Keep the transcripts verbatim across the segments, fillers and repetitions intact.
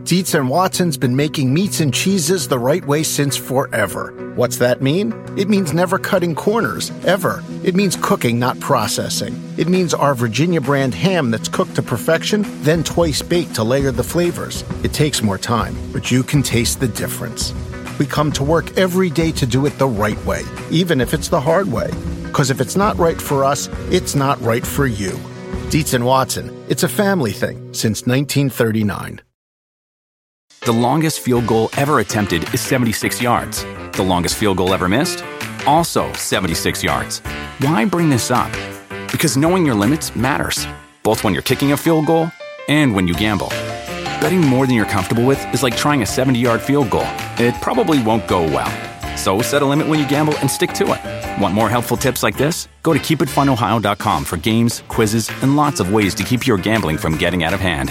Dietz and Watson's been making meats and cheeses the right way since forever. What's that mean? It means never cutting corners, ever. It means cooking, not processing. It means our Virginia brand ham that's cooked to perfection, then twice baked to layer the flavors. It takes more time, but you can taste the difference. We come to work every day to do it the right way, even if it's the hard way. Because if it's not right for us, it's not right for you. Dietz and Watson, it's a family thing since nineteen thirty-nine. The longest field goal ever attempted is seventy-six yards. The longest field goal ever missed? Also seventy-six yards. Why bring this up? Because knowing your limits matters, both when you're kicking a field goal and when you gamble. Betting more than you're comfortable with is like trying a seventy-yard field goal. It probably won't go well. So set a limit when you gamble and stick to it. Want more helpful tips like this? Go to keep it fun ohio dot com for games, quizzes, and lots of ways to keep your gambling from getting out of hand.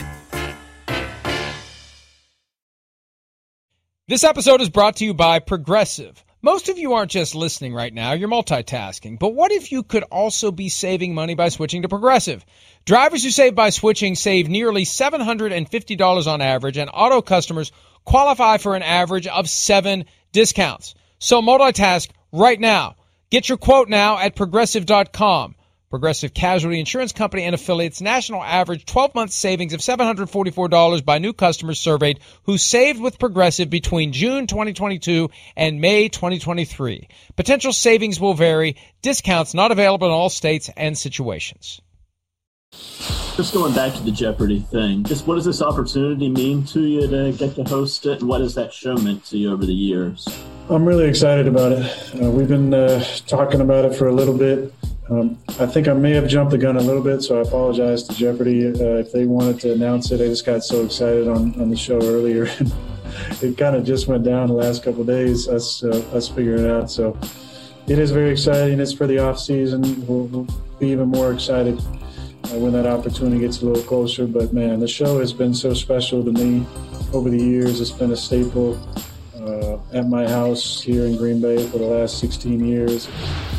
This episode is brought to you by Progressive. Most of you aren't just listening right now, you're multitasking. But what if you could also be saving money by switching to Progressive? Drivers who save by switching save nearly seven hundred fifty dollars on average, and auto customers qualify for an average of seven discounts. So multitask right now. Get your quote now at progressive dot com. Progressive Casualty Insurance Company and affiliates. National average twelve-month savings of seven hundred forty-four dollars by new customers surveyed who saved with Progressive between June twenty twenty-two and May twenty twenty-three. Potential savings will vary. Discounts not available in all states and situations. Just going back to the Jeopardy thing, just what does this opportunity mean to you to get to host it, and what has that show meant to you over the years? I'm really excited about it. Uh, we've been uh, talking about it for a little bit. Um, I think I may have jumped the gun a little bit, so I apologize to Jeopardy uh, if they wanted to announce it. I just got so excited on, on the show earlier. It kind of just went down the last couple of days, us, uh, us figuring it out. So it is very exciting. It's for the off season. We'll, we'll be even more excited uh, when that opportunity gets a little closer. But, man, the show has been so special to me over the years. It's been a staple uh, at my house here in Green Bay for the last sixteen years.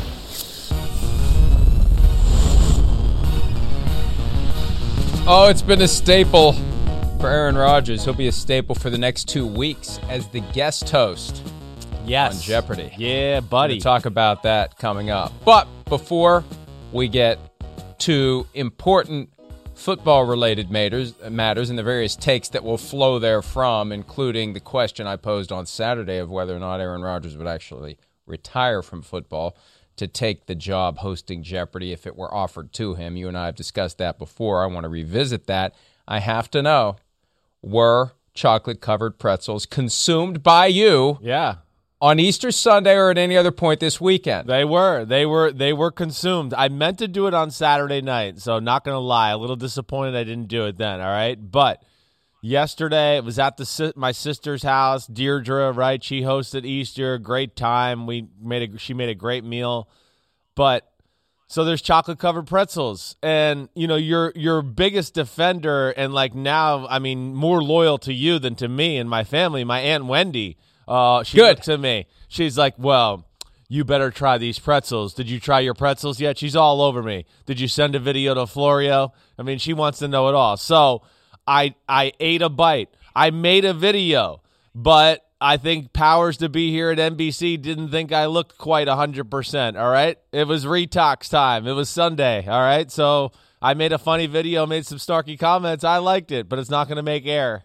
Oh, it's been a staple for Aaron Rodgers. He'll be a staple for the next two weeks as the guest host yes. on Jeopardy. Yeah, buddy. We'll talk about that coming up. But before we get to important football-related matters, matters and the various takes that will flow therefrom, including the question I posed on Saturday of whether or not Aaron Rodgers would actually retire from football to take the job hosting Jeopardy if it were offered to him. You and I have discussed that before. I want to revisit that. I have to know, were chocolate-covered pretzels consumed by you yeah. on Easter Sunday or at any other point this weekend? They were. They were They were consumed. I meant to do it on Saturday night, so not going to lie. A little disappointed I didn't do it then, all right? But yesterday, it was at the my sister's house, Deirdre, right? She hosted Easter, great time. We made a, she made a great meal. But so there's chocolate-covered pretzels. And, you know, your your biggest defender and, like, now, I mean, more loyal to you than to me and my family, my Aunt Wendy, uh, she Good. looked at me. She's like, well, you better try these pretzels. Did you try your pretzels yet? She's all over me. Did you send a video to Florio? I mean, she wants to know it all. So I I ate a bite. I made a video, but I think powers to be here at N B C didn't think I looked quite one hundred percent, all right? It was Retox time. It was Sunday, all right? So I made a funny video, made some snarky comments. I liked it, but it's not going to make air.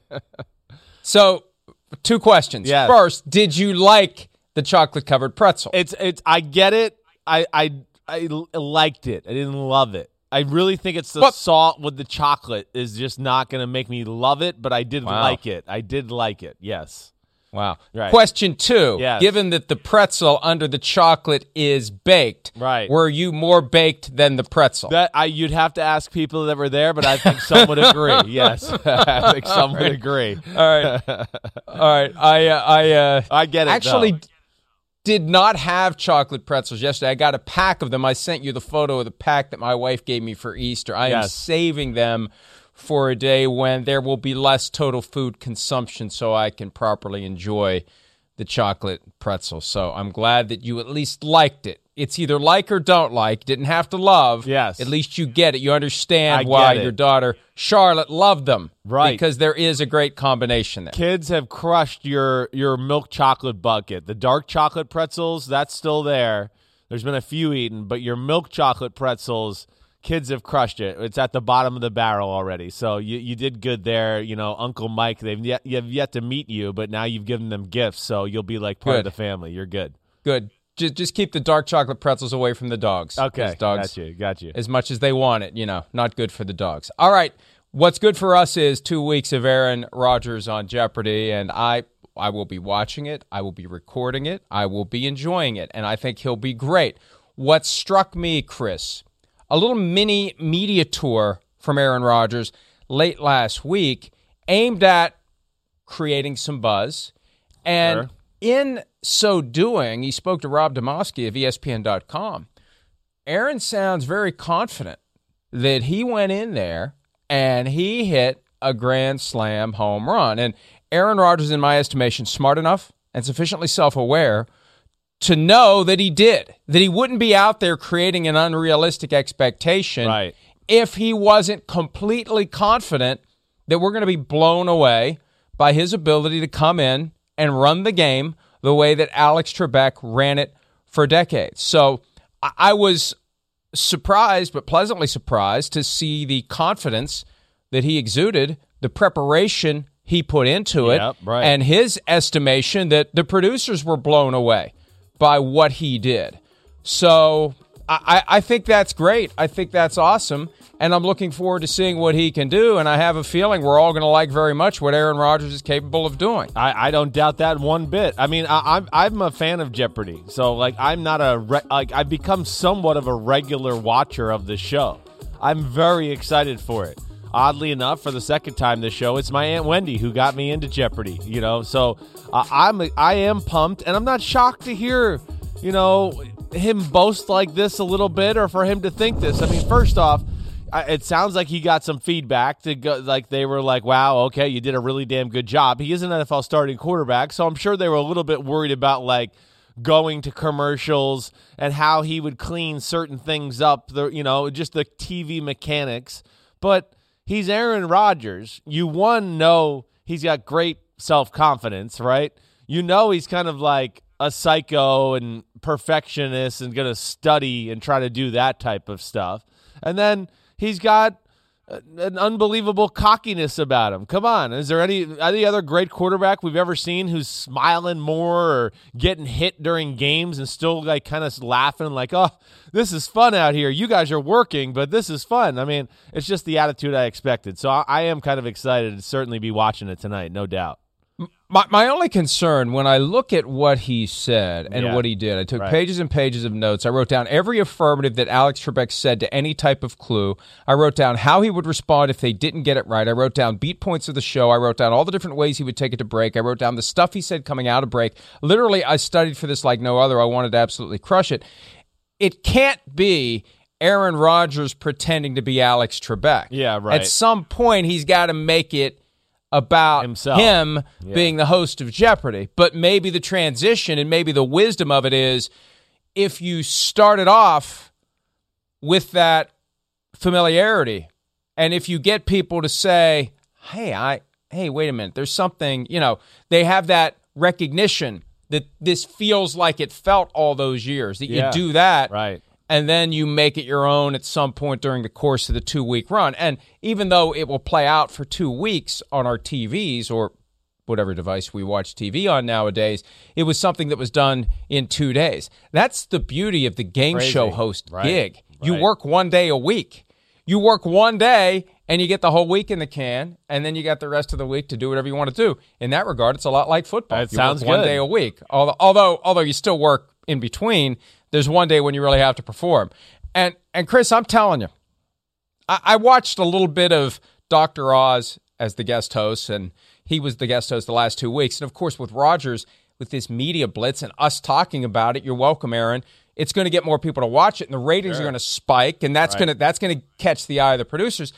So, two questions. Yes. First, did you like the chocolate-covered pretzel? It's it's. I get it. I, I, I liked it. I didn't love it. I really think it's the but, salt with the chocolate is just not going to make me love it, but I did wow. like it. I did like it, yes. Wow. Right. Question two. Yes. Given that the pretzel under the chocolate is baked, right. were you more baked than the pretzel? That I, You'd have to ask people that were there, but I think some would agree. Yes. I think some right. would agree. All right. All right. I, uh, I, uh, I get it, Actually, though. did not have chocolate pretzels yesterday. I got a pack of them. I sent you the photo of the pack that my wife gave me for Easter. I yes. am saving them for a day when there will be less total food consumption so I can properly enjoy the chocolate pretzel. So I'm glad that you at least liked it. It's either like or don't like. Didn't have to love. Yes. At least you get it. You understand I why get it. your daughter, Charlotte, loved them. Right. Because there is a great combination there. Kids have crushed your, your milk chocolate bucket. The dark chocolate pretzels, that's still there. There's been a few eaten, but your milk chocolate pretzels, kids have crushed it. It's at the bottom of the barrel already. So you, you did good there. You know, Uncle Mike, they've yet, you have yet to meet you, but now you've given them gifts, so you'll be like part Good. of the family. You're good. Good. Just, just keep the dark chocolate pretzels away from the dogs. Okay, dogs, got you, got you. As much as they want it, you know, not good for the dogs. All right, what's good for us is two weeks of Aaron Rodgers on Jeopardy, and I I will be watching it, I will be recording it, I will be enjoying it, and I think he'll be great. What struck me, Chris, a little mini media tour from Aaron Rodgers late last week aimed at creating some buzz, and Sure. in so doing, he spoke to Rob Demovsky of E S P N dot com. Aaron sounds very confident that he went in there and he hit a grand slam home run. And Aaron Rodgers, in my estimation, smart enough and sufficiently self-aware to know that he did, that he wouldn't be out there creating an unrealistic expectation Right. if he wasn't completely confident that we're going to be blown away by his ability to come in and run the game the way that Alex Trebek ran it for decades. So I, I was surprised, but pleasantly surprised, to see the confidence that he exuded, the preparation he put into it, Yep, right. and his estimation that the producers were blown away by what he did. So I, I think that's great. I think that's awesome. And I'm looking forward to seeing what he can do. And I have a feeling we're all going to like very much what Aaron Rodgers is capable of doing. I, I don't doubt that one bit. I mean, I, I'm I'm a fan of Jeopardy, so like I'm not a re- like I've become somewhat of a regular watcher of the show. I'm very excited for it. Oddly enough, for the second time this show, it's my Aunt Wendy who got me into Jeopardy. You know, so uh, I'm I am pumped, and I'm not shocked to hear, you know, him boast like this a little bit, or for him to think this. I mean, first off, I, it sounds like he got some feedback to go, like they were like, wow, okay, you did a really damn good job. He is an N F L starting quarterback, so I'm sure they were a little bit worried about like going to commercials and how he would clean certain things up, the you know, just the T V mechanics. But he's Aaron Rodgers. You, one, know he's got great self-confidence, right? You know he's kind of like a psycho and perfectionist and going to study and try to do that type of stuff. And then he's got an unbelievable cockiness about him. Come on. Is there any any other great quarterback we've ever seen who's smiling more or getting hit during games and still like kind of laughing like, oh, this is fun out here. You guys are working, but this is fun. I mean, it's just the attitude I expected. So I, I am kind of excited to certainly be watching it tonight, no doubt. My my only concern when I look at what he said and Yeah. what he did, I took Right. pages and pages of notes. I wrote down every affirmative that Alex Trebek said to any type of clue. I wrote down how he would respond if they didn't get it right. I wrote down beat points of the show. I wrote down all the different ways he would take it to break. I wrote down the stuff he said coming out of break. Literally, I studied for this like no other. I wanted to absolutely crush it. It can't be Aaron Rodgers pretending to be Alex Trebek. Yeah, right. At some point, he's got to make it about Himself. him Yeah. being the host of Jeopardy. But maybe the transition and maybe the wisdom of it is if you started off with that familiarity and if you get people to say, hey, I hey, wait a minute, there's something, you know, they have that recognition that this feels like it felt all those years, that Yeah. you do that. Right. And then you make it your own at some point during the course of the two-week run. And even though it will play out for two weeks on our T Vs or whatever device we watch T V on nowadays, it was something that was done in two days. That's the beauty of the game Crazy. show host Right. gig. You Right. work one day a week. You work one day and you get the whole week in the can, and then you got the rest of the week to do whatever you want to do. In that regard, it's a lot like football. That you sounds work one good. day a week. Although, although, although you still work in between, there's one day when you really have to perform. And and Chris, I'm telling you, I, I watched a little bit of Doctor Oz as the guest host, and he was the guest host the last two weeks. And of course, with Rodgers, with this media blitz and us talking about it, you're welcome, Aaron. It's going to get more people to watch it, and the ratings Sure. are going to spike, and that's Right. going to that's going to catch the eye of the producers.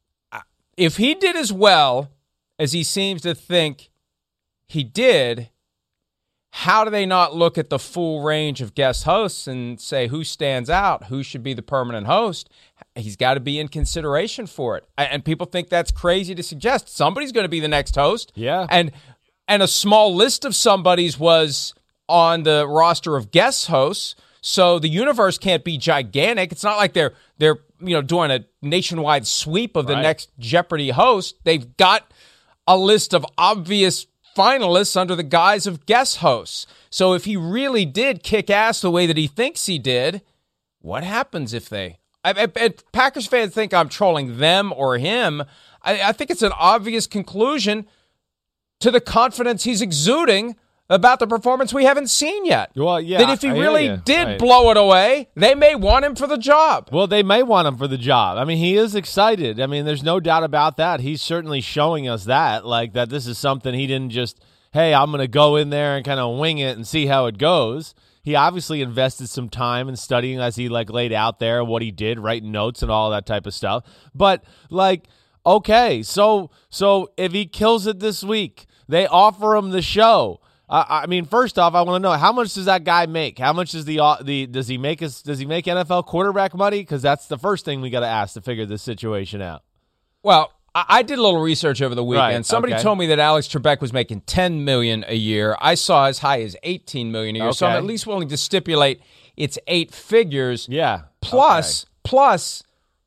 If he did as well as he seems to think he did, how do they not look at the full range of guest hosts and say who stands out, who should be the permanent host? He's got to be in consideration for it. And people think that's crazy to suggest. Somebody's going to be the next host. Yeah. And and a small list of somebody's was on the roster of guest hosts, so the universe can't be gigantic. It's not like they're they're you know doing a nationwide sweep of the Right. next Jeopardy host. They've got a list of obvious finalists under the guise of guest hosts. So if he really did kick ass the way that he thinks he did, what happens if they... I, I, I, Packers fans think I'm trolling them or him. I, I think it's an obvious conclusion to the confidence he's exuding about the performance we haven't seen yet. Well, yeah, that if he I hear really you. did Right. blow it away, they may want him for the job. Well, they may want him for the job. I mean, he is excited. I mean, there's no doubt about that. He's certainly showing us that, like, that this is something he didn't just, hey, I'm going to go in there and kind of wing it and see how it goes. He obviously invested some time in studying as he, like, laid out there what he did, writing notes and all that type of stuff. But, like, okay, so so if he kills it this week, they offer him the show. Uh, I mean, first off, I want to know how much does that guy make? How much is the uh, the does he make us? Does he make N F L quarterback money? Because that's the first thing we got to ask to figure this situation out. Well, I, I did a little research over the weekend. Right, Somebody okay. told me that Alex Trebek was making ten million dollars a year. I saw as high as eighteen million dollars a year. So I'm Okay. at least willing to stipulate it's eight figures. Yeah. Plus, plus,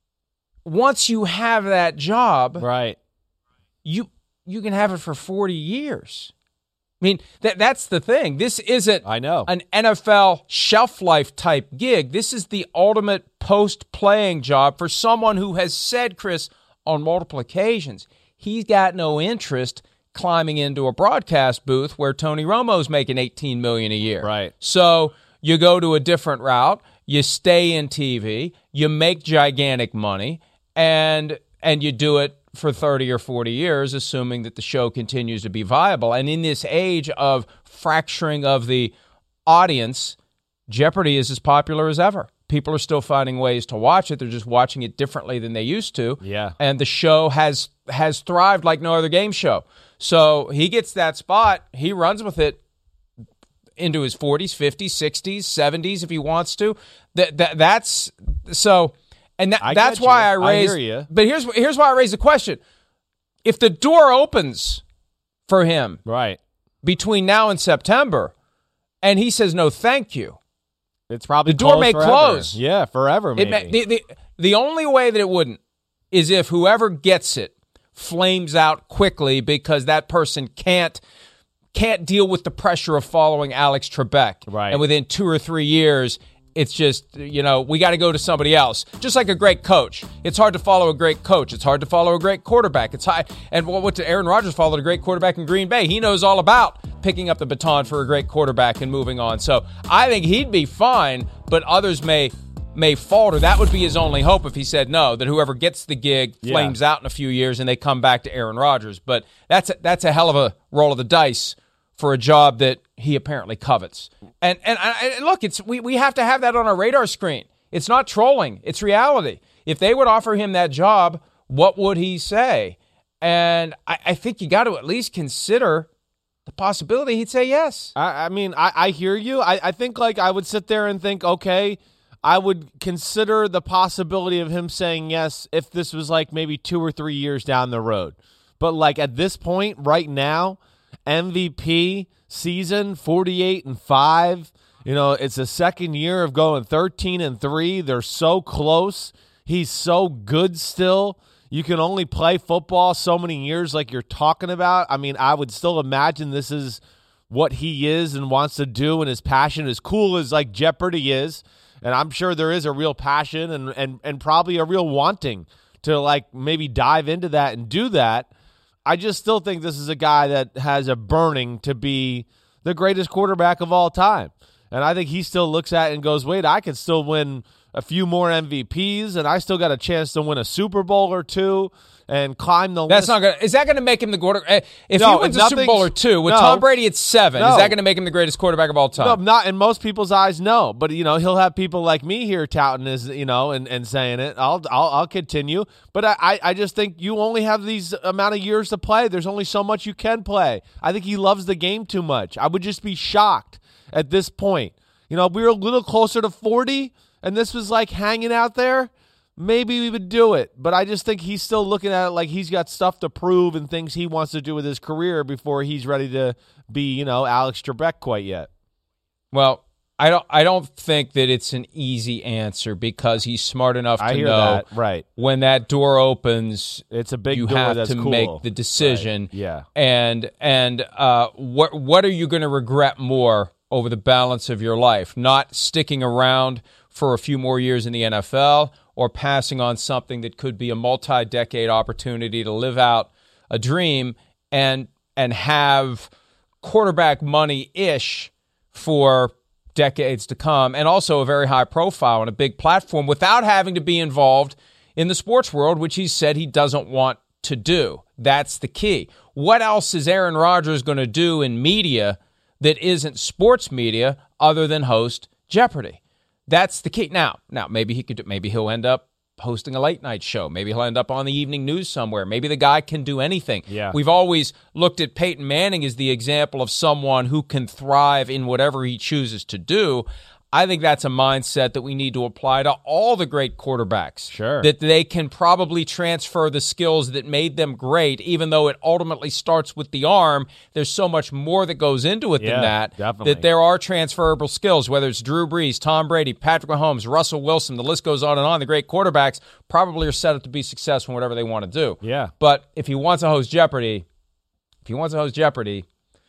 once you have that job, Okay. Right. you you can have it for forty years. I mean, that that's the thing. This isn't I know. an N F L shelf life type gig. This is the ultimate post-playing job for someone who has said, Chris, on multiple occasions, he's got no interest climbing into a broadcast booth where Tony Romo's making eighteen million dollars a year. Right. So you go to a different route, you stay in T V, you make gigantic money, and and you do it for thirty or forty years, assuming that the show continues to be viable. And in this age of fracturing of the audience, Jeopardy is as popular as ever. People are still finding ways to watch it. They're just watching it differently than they used to. Yeah. And the show has has thrived like no other game show. So he gets that spot. He runs with it into his forties, fifties, sixties, seventies if he wants to. That, that that's so and that, I that's get why you. I I raised hear you. But here's here's why I raised the question. If the door opens for him Right. between now and September and he says no thank you, It's probably The door closed may forever. close. Yeah, forever. It Maybe. may, the, the, the only way that it wouldn't is if whoever gets it flames out quickly because that person can't can't deal with the pressure of following Alex Trebek. Right. And within two or three years, it's just, you know, we got to go to somebody else. Just like a great coach. It's hard to follow a great coach. It's hard to follow a great quarterback. It's high. And what, what Aaron Rodgers followed a great quarterback in Green Bay. He knows all about picking up the baton for a great quarterback and moving on. So I think he'd be fine, but others may may falter. That would be his only hope if he said no, that whoever gets the gig Yeah. flames out in a few years and they come back to Aaron Rodgers. But that's a, that's a hell of a roll of the dice for a job that he apparently covets. And and, and look, it's we, we have to have that on our radar screen. It's not trolling. It's reality. If they would offer him that job, what would he say? And I, I think you got to at least consider the possibility he'd say yes. I, I mean, I, I hear you. I, I think, like, I would sit there and think, okay, I would consider the possibility of him saying yes if this was, like, maybe two or three years down the road. But, like, at this point, right now, M V P season, forty-eight and five. You know, it's the second year of going thirteen and three. They're so close. He's so good still. You can only play football so many years like you're talking about. I mean, I would still imagine this is what he is and wants to do, and his passion, as cool as like Jeopardy is. And I'm sure there is a real passion and and and probably a real wanting to like maybe dive into that and do that. I just still think this is a guy that has a burning to be the greatest quarterback of all time. And I think he still looks at it and goes, wait, I could still win a few more M V Ps, and I still got a chance to win a Super Bowl or two. and climb the That's list. not gonna. Is that going to make him the quarter? If No, he wins if a Super Bowl or two with no. Tom Brady at seven, No. is that going to make him the greatest quarterback of all time? No, not in most people's eyes. No, but you know he'll have people like me here touting his, you know, and, and saying it. I'll I'll I'll continue, but I, I I just think you only have these amount of years to play. There's only so much you can play. I think he loves the game too much. I would just be shocked at this point. You know, if we were a little closer to forty, and this was like hanging out there, maybe we would do it. But I just think he's still looking at it like he's got stuff to prove and things he wants to do with his career before he's ready to be, you know, Alex Trebek quite yet. Well, I don't. I don't think that it's an easy answer because he's smart enough to I hear know that. Right. when that door opens, It's a big you door have that's to cool. make the decision. Right. Yeah. And and uh, what what are you going to regret more over the balance of your life? Not sticking around for a few more years in the N F L, or passing on something that could be a multi-decade opportunity to live out a dream and and have quarterback money-ish for decades to come, and also a very high profile and a big platform without having to be involved in the sports world, which he said he doesn't want to do. That's the key. What else is Aaron Rodgers going to do in media that isn't sports media other than host Jeopardy? That's the key. Now, now maybe he could. Maybe he'll end up hosting a late night show. Maybe he'll end up on the evening news somewhere. Maybe the guy can do anything. Yeah. We've always looked at Peyton Manning as the example of someone who can thrive in whatever he chooses to do. I think that's a mindset that we need to apply to all the great quarterbacks. Sure. That they can probably transfer the skills that made them great, even though it ultimately starts with the arm. There's so much more that goes into it Yeah, than that. definitely. That there are transferable skills, whether it's Drew Brees, Tom Brady, Patrick Mahomes, Russell Wilson, the list goes on and on. The great quarterbacks probably are set up to be successful in whatever they want to do. Yeah. But if he wants to host Jeopardy, if he wants to host Jeopardy,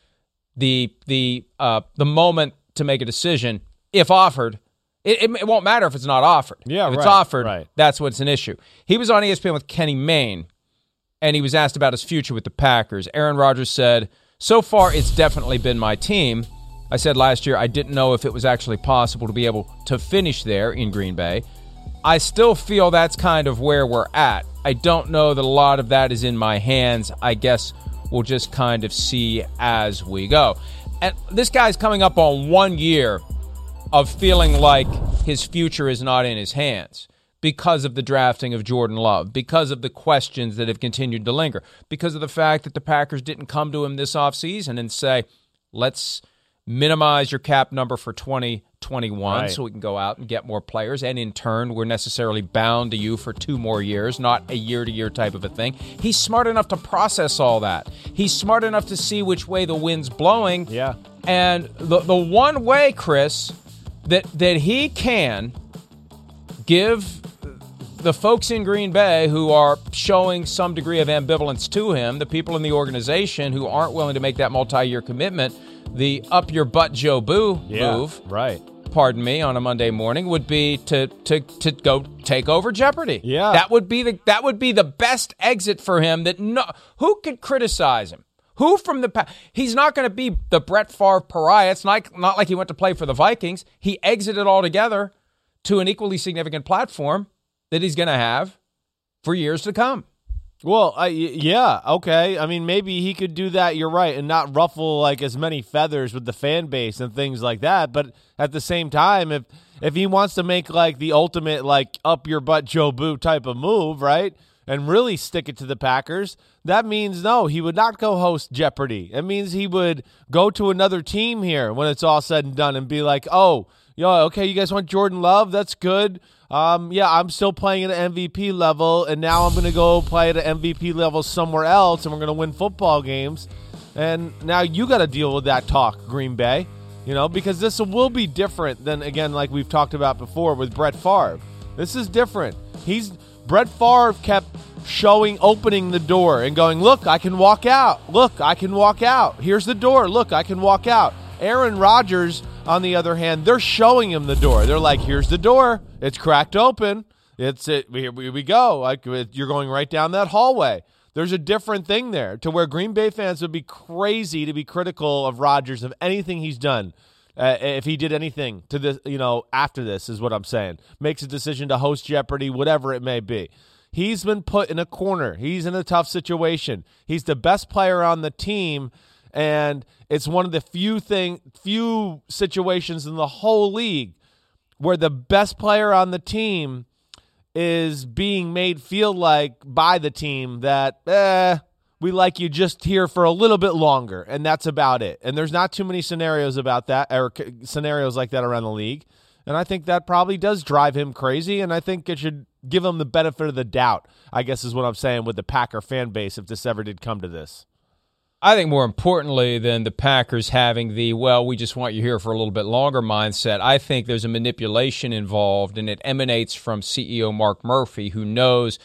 the the uh, the moment to make a decision, if offered, it, it, it won't matter if it's not offered. Yeah, if it's right, offered, right. that's what's an issue. He was on E S P N with Kenny Mayne, and he was asked about his future with the Packers. Aaron Rodgers said, "So far, it's definitely been my team. I said last year I didn't know if it was actually possible to be able to finish there in Green Bay. I still feel that's kind of where we're at. I don't know that a lot of that is in my hands. I guess we'll just kind of see as we go." And this guy's coming up on one year of feeling like his future is not in his hands because of the drafting of Jordan Love, because of the questions that have continued to linger, because of the fact that the Packers didn't come to him this offseason and say, let's minimize your cap number for twenty twenty-one Right. so we can go out and get more players, and in turn, we're necessarily bound to you for two more years, not a year-to-year type of a thing. He's smart enough to process all that. He's smart enough to see which way the wind's blowing. Yeah. And the the one way, Chris, that that he can give the folks in Green Bay who are showing some degree of ambivalence to him, the people in the organization who aren't willing to make that multi-year commitment, the up your butt Joe Boo Yeah. move, Right. pardon me, on a Monday morning would be to to to go take over Jeopardy. Yeah. That would be the that would be the best exit for him. That no who could criticize him? Who from the past? He's not going to be the Brett Favre pariah. It's not, not like he went to play for the Vikings. He exited altogether to an equally significant platform that he's going to have for years to come. Well, I, yeah, okay. I mean, maybe he could do that, you're right, and not ruffle like as many feathers with the fan base and things like that. But at the same time, if if he wants to make like the ultimate like up your butt Joe Boo type of move, right, and really stick it to the Packers, that means no, he would not go host Jeopardy. It means he would go to another team here when it's all said and done and be like, oh, yo, okay, you guys want Jordan Love? That's good. Um, yeah, I'm still playing at an M V P level, and now I'm going to go play at an M V P level somewhere else, and we're going to win football games. And now you got to deal with that talk, Green Bay, you know, because this will be different than, again, like we've talked about before with Brett Favre. This is different. He's Brett Favre kept showing, opening the door and going, look, I can walk out. Look, I can walk out. Here's the door. Look, I can walk out. Aaron Rodgers, on the other hand, they're showing him the door. They're like, here's the door. It's cracked open. It's it. Here we, we go. Like you're going right down that hallway. There's a different thing there to where Green Bay fans would be crazy to be critical of Rodgers of anything he's done. Uh, if he did anything to this, you know, after this is what I'm saying. Makes a decision to host Jeopardy, whatever it may be. He's been put in a corner. He's in a tough situation. He's the best player on the team, and it's one of the few thing, few situations in the whole league where the best player on the team is being made feel like by the team that, eh, we like you just here for a little bit longer, and that's about it. And there's not too many scenarios about that, or scenarios like that around the league. And I think that probably does drive him crazy, and I think it should give him the benefit of the doubt, I guess is what I'm saying with the Packer fan base if this ever did come to this. I think more importantly than the Packers having the, well, we just want you here for a little bit longer mindset, I think there's a manipulation involved, and it emanates from C E O Mark Murphy, who knows,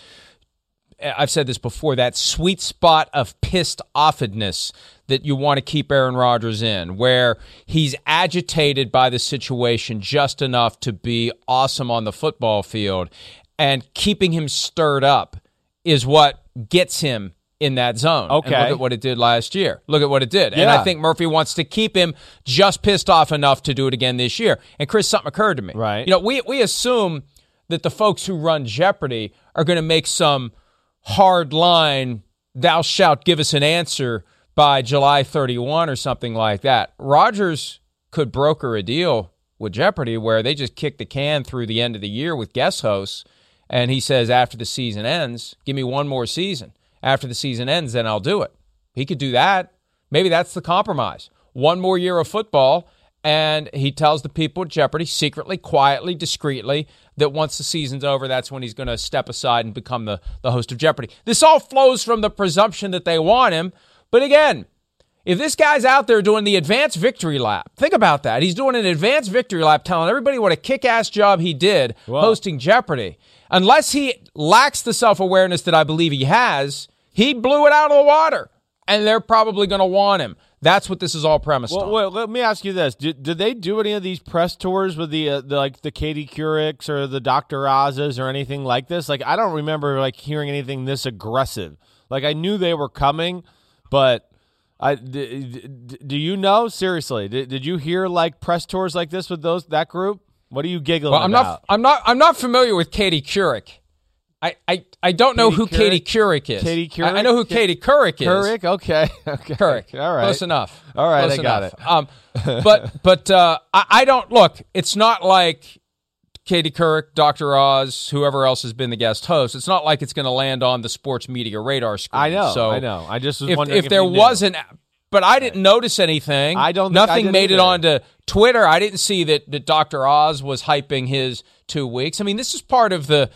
I've said this before, that sweet spot of pissed offedness that you want to keep Aaron Rodgers in, where he's agitated by the situation just enough to be awesome on the football field, and keeping him stirred up is what gets him in that zone. Okay. And look at what it did last year. Look at what it did. Yeah. And I think Murphy wants to keep him just pissed off enough to do it again this year. And Chris, something occurred to me. Right. You know, we we assume that the folks who run Jeopardy are going to make some hard line, thou shalt give us an answer by July thirty-first or something like that. Rodgers could broker a deal with Jeopardy where they just kick the can through the end of the year with guest hosts, and he says after the season ends, give me one more season. After the season ends, then I'll do it. He could do that. Maybe that's the compromise. One more year of football, and he tells the people at Jeopardy secretly, quietly, discreetly, that once the season's over, that's when he's going to step aside and become the, the host of Jeopardy. This all flows from the presumption that they want him. But again, if this guy's out there doing the advanced victory lap, think about that. He's doing an advanced victory lap telling everybody what a kick-ass job he did Whoa. hosting Jeopardy. Unless he lacks the self-awareness that I believe he has, he blew it out of the water, and they're probably going to want him. That's what this is all premised well, on. Well, let me ask you this: Did, did they do any of these press tours with the, uh, the like the Katie Courics or the Doctor Oz's or anything like this? Like, I don't remember like hearing anything this aggressive. Like, I knew they were coming, but I d- d- do you know seriously? Did, did you hear like press tours like this with those that group? What are you giggling well, I'm about? not. I'm not. I'm not familiar with Katie Couric. I, I, I don't know Katie who Couric? Katie Couric is. Katie Couric? I, I know who Ka- Katie Couric is. Couric, okay, okay, Couric. all right, Close enough. All right, Close I got enough. it. Um, but but uh, I, I don't look. It's not like Katie Couric, Doctor Oz, whoever else has been the guest host. It's not like it's going to land on the sports media radar screen. I know. So I know. I just was if, wondering if, if there you knew. wasn't. But I didn't notice anything. I don't think Nothing I did made it either. onto Twitter. I didn't see that, that Doctor Oz was hyping his two weeks. I mean, this is part of the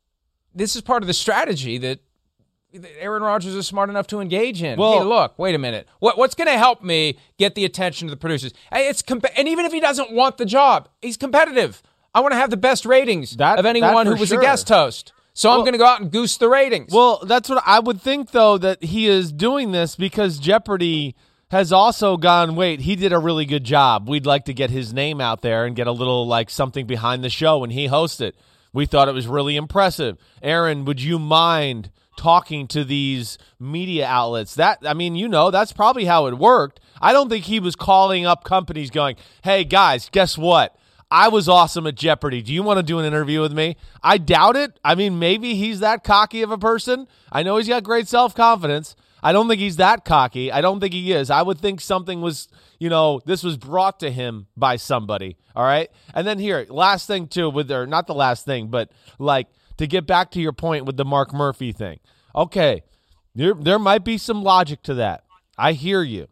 this is part of the strategy that Aaron Rodgers is smart enough to engage in. Well- hey, look, wait a minute. What what's going to help me get the attention of the producers? Hey, It's comp- and even if he doesn't want the job, he's competitive. I want to have the best ratings That- of anyone that who for was sure. a guest host. So I'm Well- going to go out and goose the ratings. Well, that's what I would think, though, that he is doing this because Jeopardy has also gone, wait, he did a really good job. We'd like to get his name out there and get a little, like, something behind the show when he hosts it. We thought it was really impressive. Aaron, would you mind talking to these media outlets? That, I mean, you know, that's probably how it worked. I don't think he was calling up companies going, hey, guys, guess what? I was awesome at Jeopardy. Do you want to do an interview with me? I doubt it. I mean, maybe he's that cocky of a person. I know he's got great self-confidence. I don't think he's that cocky. I don't think he is. I would think something was, you know, this was brought to him by somebody, all right? And then here, last thing, too, with their, not the last thing, but, like, to get back to your point with the Mark Murphy thing. Okay, there, there might be some logic to that. I hear you.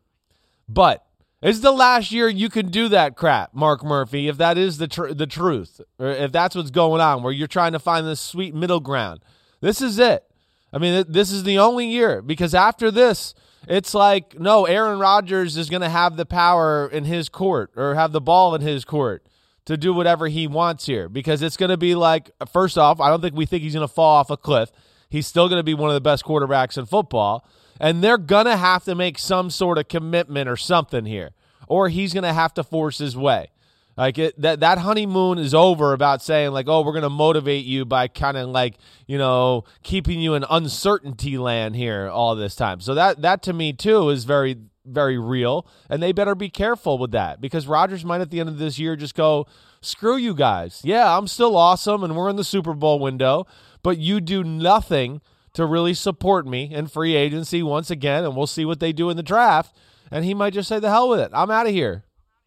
But this is the last year you can do that crap, Mark Murphy, if that is the tr- the truth, or if that's what's going on, where you're trying to find this sweet middle ground. This is it. I mean, this is the only year, because after this, it's like, no, Aaron Rodgers is going to have the power in his court, or have the ball in his court to do whatever he wants here, because it's going to be like, first off, I don't think we think he's going to fall off a cliff. He's still going to be one of the best quarterbacks in football, and they're going to have to make some sort of commitment or something here, or he's going to have to force his way. Like it, that that honeymoon is over about saying like, oh, we're going to motivate you by kind of like, you know, keeping you in uncertainty land here all this time. So that that to me too is very, very real, and they better be careful with that, because Rodgers might at the end of this year just go, screw you guys. Yeah, I'm still awesome, and we're in the Super Bowl window, but you do nothing to really support me in free agency once again, and we'll see what they do in the draft, and he might just say the hell with it. I'm out of here.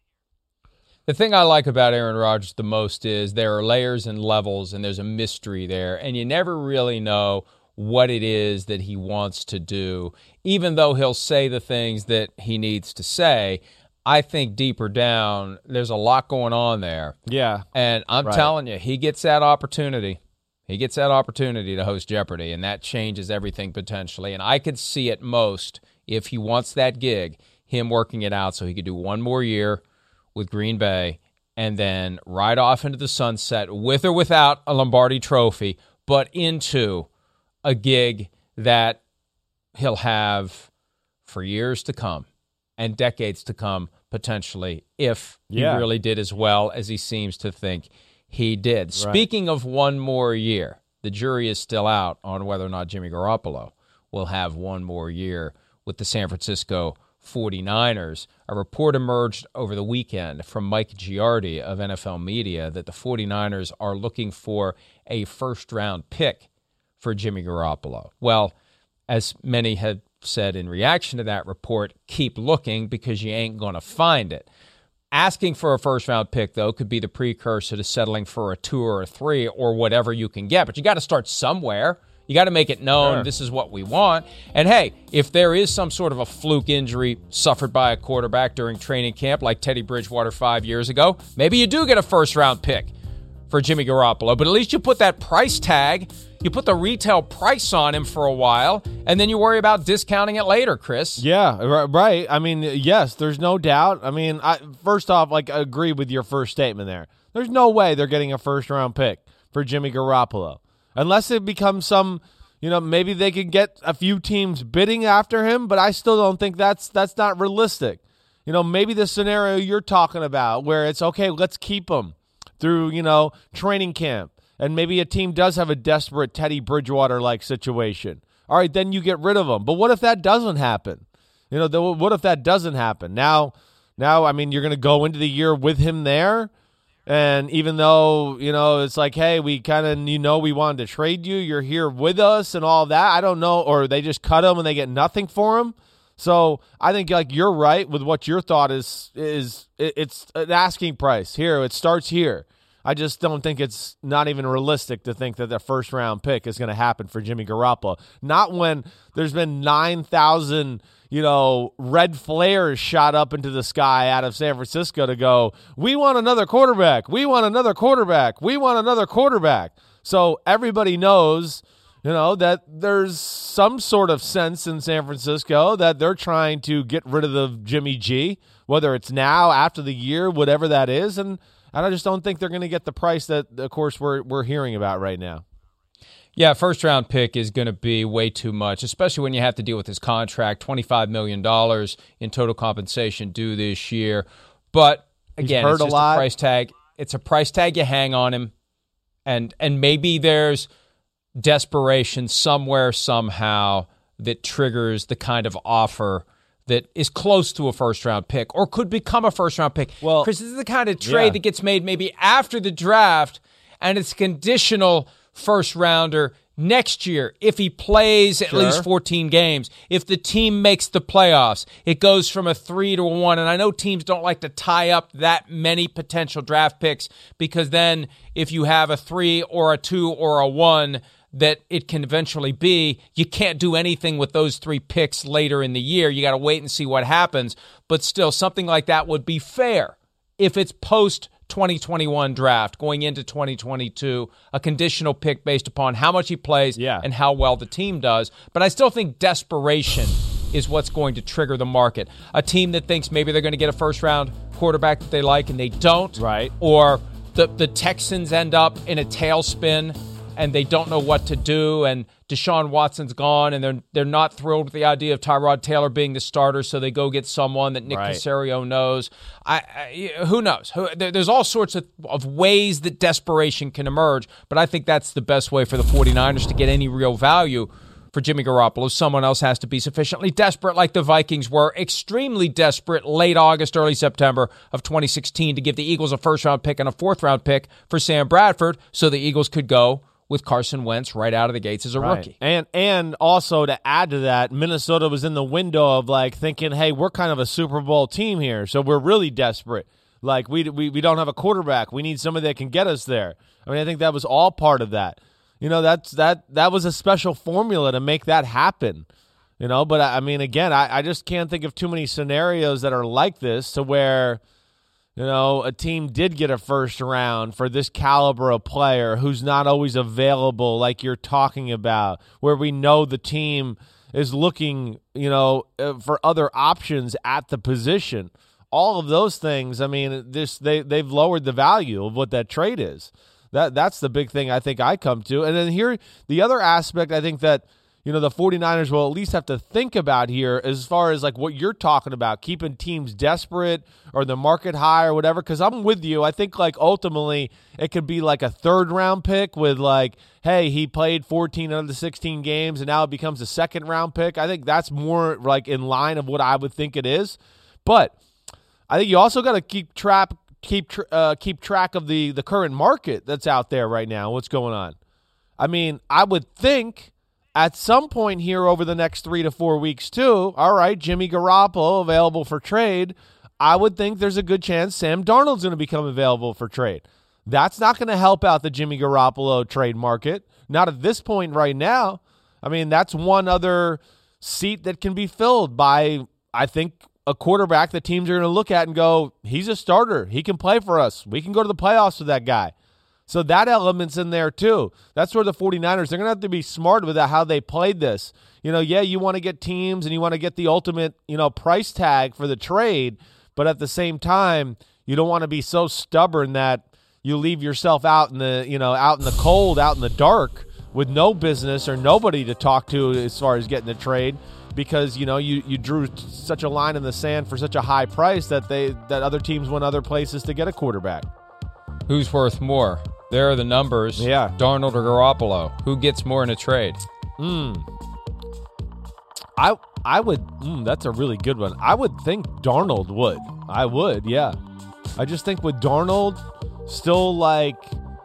The thing I like about Aaron Rodgers the most is there are layers and levels, and there's a mystery there, and you never really know what it is that he wants to do. Even though he'll say the things that he needs to say, I think deeper down, there's a lot going on there. Yeah. And I'm right. telling you, he gets that opportunity. He gets that opportunity to host Jeopardy, and that changes everything potentially. And I could see it most, if he wants that gig, him working it out so he could do one more year with Green Bay and then ride off into the sunset with or without a Lombardi trophy, but into a gig that he'll have for years to come and decades to come, potentially, if yeah. he really did as well as he seems to think he did. Right. Speaking of one more year, the jury is still out on whether or not Jimmy Garoppolo will have one more year with the San Francisco forty-niners. A report emerged over the weekend from Mike Giardi of N F L Media that the forty-niners are looking for a first-round pick for Jimmy Garoppolo. Well, as many have said in reaction to that report, keep looking because you ain't going to find it. Asking for a first-round pick, though, could be the precursor to settling for a two or a three or whatever you can get. But you got to start somewhere. You got to make it known, sure, this is what we want. And, hey, if there is some sort of a fluke injury suffered by a quarterback during training camp like Teddy Bridgewater five years ago, maybe you do get a first-round pick for Jimmy Garoppolo. But at least you put that price tag, you put the retail price on him for a while, and then you worry about discounting it later, Chris. Yeah, right. I mean, yes, there's no doubt. I mean, I, first off, like, I agree with your first statement there. There's no way they're getting a first-round pick for Jimmy Garoppolo. Unless it becomes some, you know, maybe they could get a few teams bidding after him, but I still don't think that's that's not realistic. You know, maybe the scenario you're talking about where it's, okay, let's keep him through, you know, training camp, and maybe a team does have a desperate Teddy Bridgewater-like situation. All right, then you get rid of him. But what if that doesn't happen? You know, the, what if that doesn't happen? Now, now, I mean, you're going to go into the year with him there. And even though, you know, it's like, hey, we kind of, you know, we wanted to trade you, you're here with us and all that. I don't know. Or they just cut him and they get nothing for him. So I think, like, you're right with what your thought is, is it's an asking price. Here, it starts here. I just don't think it's not even realistic to think that the first-round pick is going to happen for Jimmy Garoppolo. Not when there's been nine thousand, you know, red flares shot up into the sky out of San Francisco to go, we want another quarterback. We want another quarterback. We want another quarterback. So everybody knows, you know, that there's some sort of sense in San Francisco that they're trying to get rid of the Jimmy G, whether it's now, after the year, whatever that is. And I just don't think they're going to get the price that, of course, we're we're hearing about right now. Yeah, first-round pick is going to be way too much, especially when you have to deal with his contract, twenty-five million dollars in total compensation due this year. But, again, it's just a, a price tag. It's a price tag you hang on him, and and maybe there's desperation somewhere, somehow, that triggers the kind of offer that is close to a first-round pick or could become a first-round pick. Well, Chris, this is the kind of trade yeah. that gets made maybe after the draft, and it's conditional first-rounder next year if he plays at sure. least fourteen games. If the team makes the playoffs, it goes from a three to a one. And I know teams don't like to tie up that many potential draft picks because then if you have a three or a two or a one that it can eventually be, you can't do anything with those three picks later in the year. You got to wait and see what happens. But still, something like that would be fair if it's post twenty twenty-one draft going into twenty twenty-two, a conditional pick based upon how much he plays yeah. and how well the team does. But I still think desperation is what's going to trigger the market. A team that thinks maybe they're going to get a first-round quarterback that they like and they don't. Right. Or the, the Texans end up in a tailspin and they don't know what to do, and Deshaun Watson's gone, and they're they're not thrilled with the idea of Tyrod Taylor being the starter, so they go get someone that Nick right. Caserio knows. I, I who knows? Who, there, there's all sorts of, of ways that desperation can emerge, but I think that's the best way for the forty-niners to get any real value for Jimmy Garoppolo. Someone else has to be sufficiently desperate, like the Vikings were extremely desperate late August, early September of twenty sixteen to give the Eagles a first-round pick and a fourth-round pick for Sam Bradford so the Eagles could go with Carson Wentz right out of the gates as a right. rookie. And and also to add to that, Minnesota was in the window of like thinking, hey, we're kind of a Super Bowl team here, so we're really desperate. Like we we we don't have a quarterback. We need somebody that can get us there. I mean, I think that was all part of that. You know, that's that that was a special formula to make that happen. You know, but I mean, again, I, I just can't think of too many scenarios that are like this to where, you know, a team did get a first round for this caliber of player who's not always available like you're talking about, where we know the team is looking, you know, for other options at the position. All of those things, I mean, this they, they've lowered the value of what that trade is. That That's the big thing I think I come to. And then here, the other aspect I think that, you know, the 49ers will at least have to think about here as far as like what you're talking about, keeping teams desperate or the market high or whatever, because I'm with you. I think like ultimately it could be like a third round pick with like, hey, he played fourteen out of the sixteen games and now it becomes a second round pick. I think that's more like in line of what I would think it is. But I think you also got to keep track keep tr- uh, keep track of the, the current market that's out there right now, what's going on. I mean, I would think at some point here over the next three to four weeks, too, all right, Jimmy Garoppolo available for trade. I would think there's a good chance Sam Darnold's going to become available for trade. That's not going to help out the Jimmy Garoppolo trade market, not at this point right now. I mean, that's one other seat that can be filled by, I think, a quarterback that teams are going to look at and go, he's a starter. He can play for us. We can go to the playoffs with that guy. So that element's in there too. That's where the 49ers, they're going to have to be smart with how they played this. You know, yeah, you want to get teams and you want to get the ultimate, you know, price tag for the trade, but at the same time, you don't want to be so stubborn that you leave yourself out in the, you know, out in the cold, out in the dark with no business or nobody to talk to as far as getting the trade because, you know, you, you drew such a line in the sand for such a high price that they that other teams went other places to get a quarterback. Who's worth more? There are the numbers. Yeah. Darnold or Garoppolo. Who gets more in a trade? Hmm. I I would. Mm, that's a really good one. I would think Darnold would. I would. Yeah. I just think with Darnold still like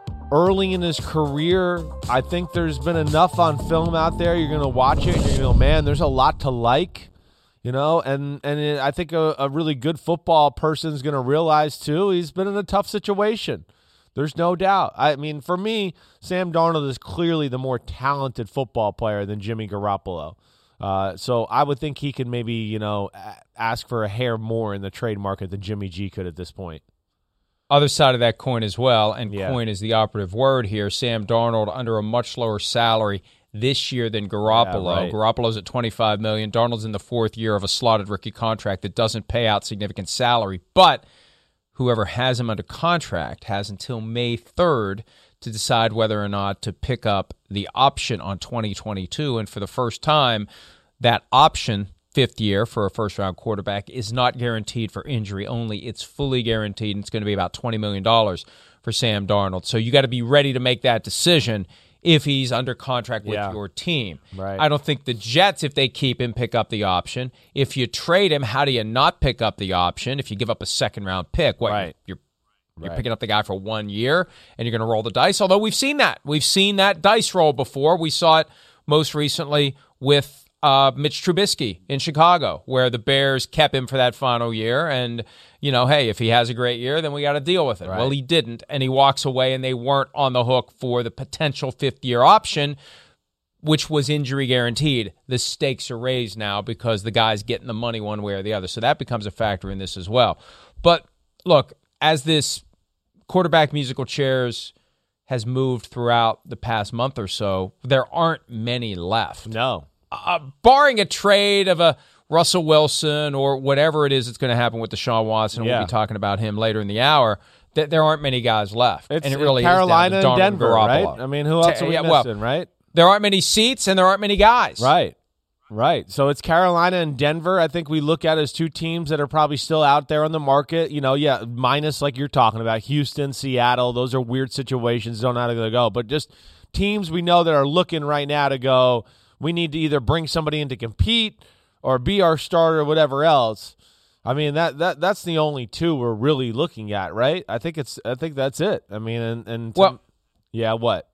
early in his career, I think there's been enough on film out there. You're gonna watch it and you're gonna go, man, there's a lot to like. You know, and and it, I think a, a really good football person is gonna realize too. He's been in a tough situation. There's no doubt. I mean, for me, Sam Darnold is clearly the more talented football player than Jimmy Garoppolo. Uh, so I would think he could maybe, you know, ask for a hair more in the trade market than Jimmy G could at this point. Other side of that coin as well, and yeah. coin is the operative word here, Sam Darnold under a much lower salary this year than Garoppolo. Yeah, right. Garoppolo's at twenty-five million dollars. Darnold's in the fourth year of a slotted rookie contract that doesn't pay out significant salary, but whoever has him under contract has until May third to decide whether or not to pick up the option on twenty twenty-two. And for the first time, that option, fifth year for a first-round quarterback, is not guaranteed for injury only. It's fully guaranteed, and it's going to be about twenty million dollars for Sam Darnold. So you got to be ready to make that decision if he's under contract with yeah. your team. Right. I don't think the Jets, if they keep him, pick up the option. If you trade him, how do you not pick up the option? If you give up a second-round pick, what, right. you're You're right. picking up the guy for one year, and you're going to roll the dice. Although we've seen that. We've seen that dice roll before. We saw it most recently with uh, Mitch Trubisky in Chicago, where the Bears kept him for that final year. And, you know, hey, if he has a great year, then we got to deal with it. Right. Well, he didn't, and he walks away, and they weren't on the hook for the potential fifth-year option, which was injury guaranteed. The stakes are raised now because the guy's getting the money one way or the other. So that becomes a factor in this as well. But, look, as this quarterback musical chairs has moved throughout the past month or so, there aren't many left. No. Uh, barring a trade of a Russell Wilson or whatever it is that's going to happen with Deshaun Watson, yeah. we'll be talking about him later in the hour, th- there aren't many guys left. It's, and it really Carolina is down to and Denver, Garoppolo. right? I mean, who else Ta- are we yeah, missing, well, right? There aren't many seats and there aren't many guys. Right. Right. So it's Carolina and Denver. I think we look at as two teams that are probably still out there on the market. You know, yeah, minus like you're talking about Houston, Seattle. Those are weird situations. Don't know how to go. But just teams we know that are looking right now to go, we need to either bring somebody in to compete or be our starter or whatever else. I mean, that that that's the only two we're really looking at, right? I think it's I think that's it. I mean, and, and to, well, yeah, what?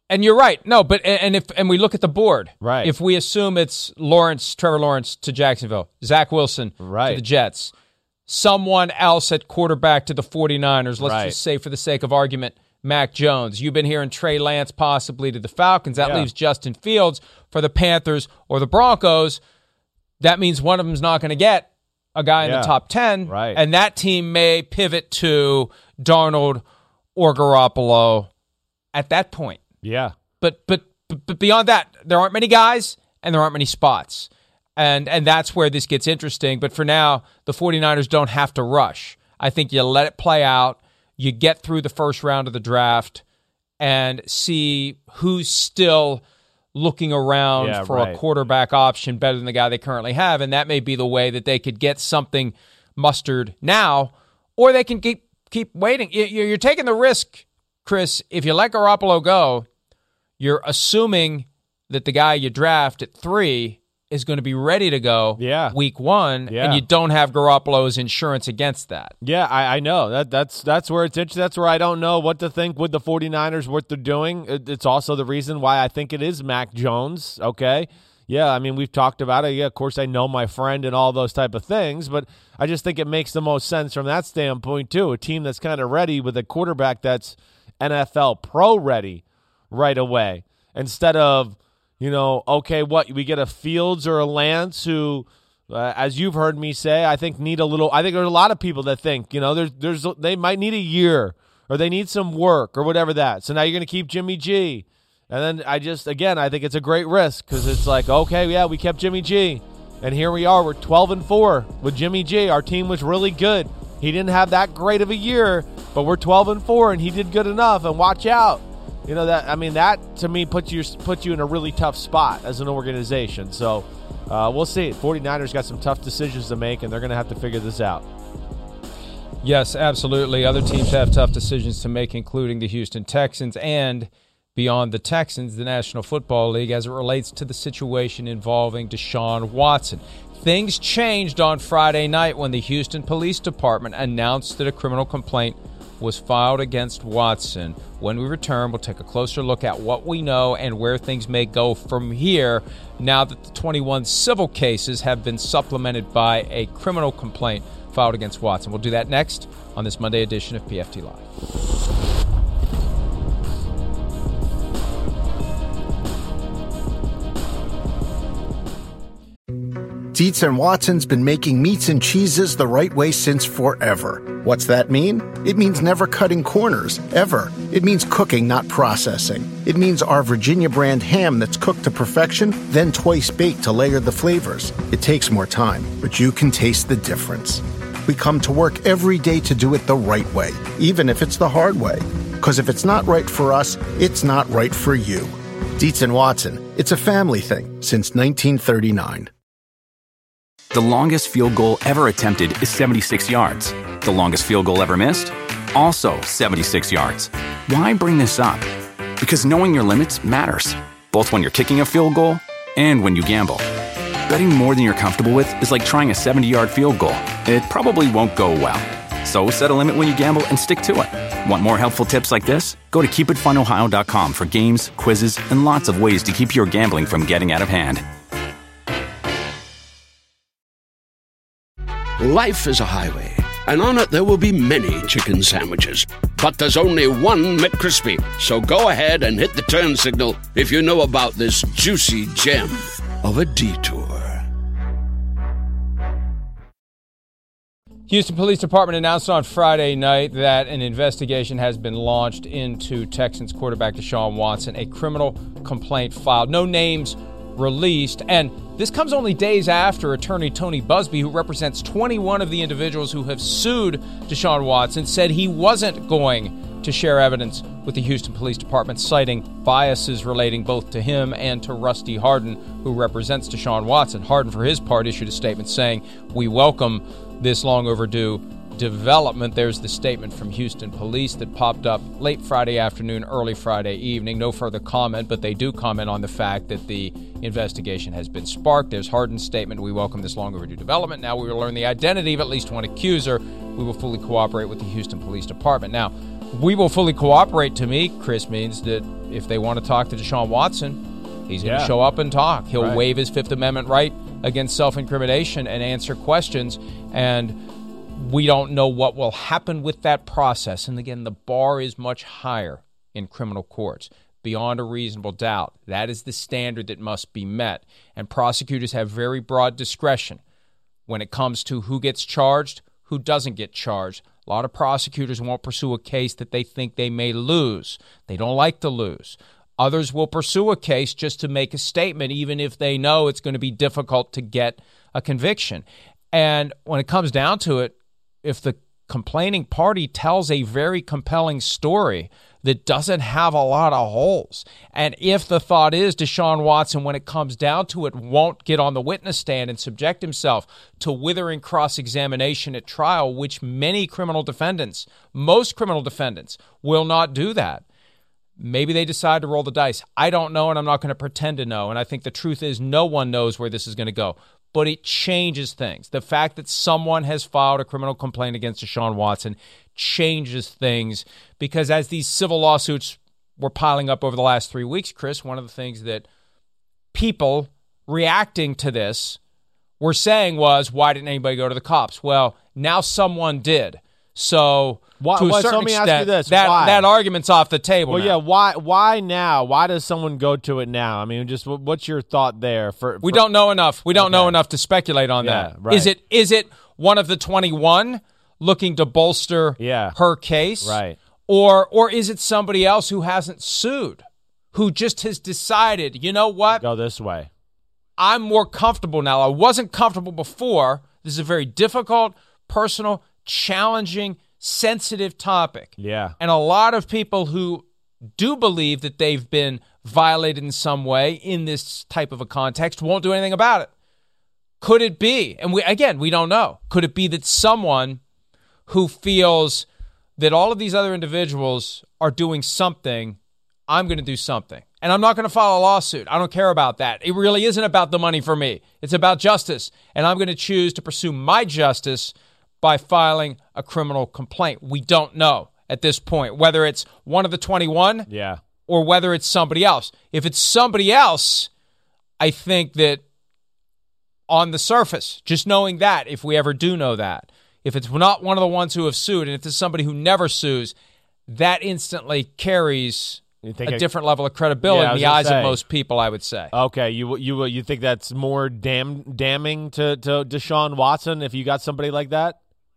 And you're right. No, but and if and we look at the board, right? If we assume it's Lawrence, Trevor Lawrence to Jacksonville, Zach Wilson right. to the Jets, someone else at quarterback to the 49ers, let's right. just say for the sake of argument, Mac Jones. You've been hearing Trey Lance possibly to the Falcons. That yeah. leaves Justin Fields for the Panthers or the Broncos. That means one of them is not going to get a guy in yeah. the top ten, right. and that team may pivot to Darnold or Garoppolo at that point. Yeah. But, but but beyond that, there aren't many guys and there aren't many spots. And and that's where this gets interesting. But for now, the 49ers don't have to rush. I think you let it play out. You get through the first round of the draft and see who's still looking around yeah, for right. a quarterback option better than the guy they currently have. And that may be the way that they could get something mustered now, or they can keep keep waiting. You're taking the risk, Chris, if you let Garoppolo go, you're assuming that the guy you draft at three is going to be ready to go yeah. week one, yeah. and you don't have Garoppolo's insurance against that. Yeah, I, I know. that That's that's where it's interesting. That's where I don't know what to think with the 49ers, what they're doing. It, it's also the reason why I think it is Mac Jones, okay? Yeah, I mean, we've talked about it. Yeah, of course, I know my friend and all those type of things, but I just think it makes the most sense from that standpoint, too. A team that's kind of ready with a quarterback that's N F L pro ready right away, instead of, you know, okay, what, we get a Fields or a Lance who, uh, as you've heard me say, I think need a little, I think there's a lot of people that think, you know, there's, there's, they might need a year or they need some work or whatever that. So now you're going to keep Jimmy G. And then I just, again, I think it's a great risk because it's like, okay, yeah, we kept Jimmy G. And here we are, we're twelve and four with Jimmy G. Our team was really good. He didn't have that great of a year, but we're twelve and four and he did good enough, and watch out. You know, that, I mean, that to me puts you puts you in a really tough spot as an organization. So uh, we'll see. 49ers got some tough decisions to make, and they're going to have to figure this out. Yes, absolutely. Other teams have tough decisions to make, including the Houston Texans and, beyond the Texans, the National Football League, as it relates to the situation involving Deshaun Watson. Things changed on Friday night when the Houston Police Department announced that a criminal complaint was filed against Watson. When we return, we'll take a closer look at what we know and where things may go from here now that the twenty-one civil cases have been supplemented by a criminal complaint filed against Watson. We'll do that next on this Monday edition of P F T Live. Dietz and Watson's been making meats and cheeses the right way since forever. What's that mean? It means never cutting corners, ever. It means cooking, not processing. It means our Virginia brand ham that's cooked to perfection, then twice baked to layer the flavors. It takes more time, but you can taste the difference. We come to work every day to do it the right way, even if it's the hard way. Because if it's not right for us, it's not right for you. Dietz and Watson, it's a family thing since nineteen thirty-nine. The longest field goal ever attempted is seventy-six yards. The longest field goal ever missed? Also seventy-six yards. Why bring this up? Because knowing your limits matters, both when you're kicking a field goal and when you gamble. Betting more than you're comfortable with is like trying a seventy-yard field goal. It probably won't go well. So set a limit when you gamble and stick to it. Want more helpful tips like this? Go to keep it fun ohio dot com for games, quizzes, and lots of ways to keep your gambling from getting out of hand. Life is a highway, and on it there will be many chicken sandwiches. But there's only one McCrispy. So go ahead and hit the turn signal if you know about this juicy gem of a detour. Houston Police Department announced on Friday night that an investigation has been launched into Texans quarterback Deshaun Watson, a criminal complaint filed. No names released, and this comes only days after attorney Tony Busby, who represents twenty-one of the individuals who have sued Deshaun Watson, said he wasn't going to share evidence with the Houston Police Department, citing biases relating both to him and to Rusty Hardin, who represents Deshaun Watson. Hardin, for his part, issued a statement saying, "We welcome this long overdue development." There's the statement from Houston Police that popped up late Friday afternoon, early Friday evening. No further comment, but they do comment on the fact that the investigation has been sparked. There's Hardin's statement, "We welcome this long overdue development. Now we will learn the identity of at least one accuser. We will fully cooperate with the Houston Police Department." Now, we will fully cooperate, to me, Chris, means that if they want to talk to Deshaun Watson, he's going to Yeah. show up and talk. He'll Right. waive his Fifth Amendment right against self-incrimination and answer questions. And we don't know what will happen with that process. And again, the bar is much higher in criminal courts, beyond a reasonable doubt. That is the standard that must be met. And prosecutors have very broad discretion when it comes to who gets charged, who doesn't get charged. A lot of prosecutors won't pursue a case that they think they may lose. They don't like to lose. Others will pursue a case just to make a statement, even if they know it's going to be difficult to get a conviction. And when it comes down to it, if the complaining party tells a very compelling story that doesn't have a lot of holes, and if the thought is Deshaun Watson, when it comes down to it, won't get on the witness stand and subject himself to withering cross-examination at trial, which many criminal defendants, most criminal defendants, will not do that, maybe they decide to roll the dice. I don't know, and I'm not going to pretend to know, and I think the truth is no one knows where this is going to go. But it changes things. The fact that someone has filed a criminal complaint against Deshaun Watson changes things, because as these civil lawsuits were piling up over the last three weeks, Chris, one of the things that people reacting to this were saying was, why didn't anybody go to the cops? Well, now someone did. So Why, to a well, so certain let me extent, ask you this. that, Why? that argument's off the table Well, now. yeah. Why? Why now? Why does someone go to it now? I mean, just what- what's your thought there? For, We for- don't know enough. We don't Okay. know enough to speculate on Yeah, that. right. Is it is it one of the twenty-one looking to bolster Yeah. her case? Right. Or or is it somebody else who hasn't sued, who just has decided, you know what? go this way? I'm more comfortable now. I wasn't comfortable before. This is a very difficult, personal, challenging, sensitive topic. Yeah. And a lot of people who do believe that they've been violated in some way in this type of a context won't do anything about it. Could it be, and we again, we don't know, could it be that someone who feels that all of these other individuals are doing something, I'm going to do something, and I'm not going to file a lawsuit. I don't care about that. It really isn't about the money for me. It's about justice, and I'm going to choose to pursue my justice by filing a criminal complaint. We don't know at this point whether it's one of the twenty-one Yeah. or whether it's somebody else. If it's somebody else, I think that on the surface, just knowing that, if we ever do know that, if it's not one of the ones who have sued, and if it's somebody who never sues, that instantly carries You think a it- different level of credibility Yeah, I in was the gonna eyes say. of most people, I would say. Okay, you you you think that's more damn damning to to Deshaun Watson if you got somebody like that?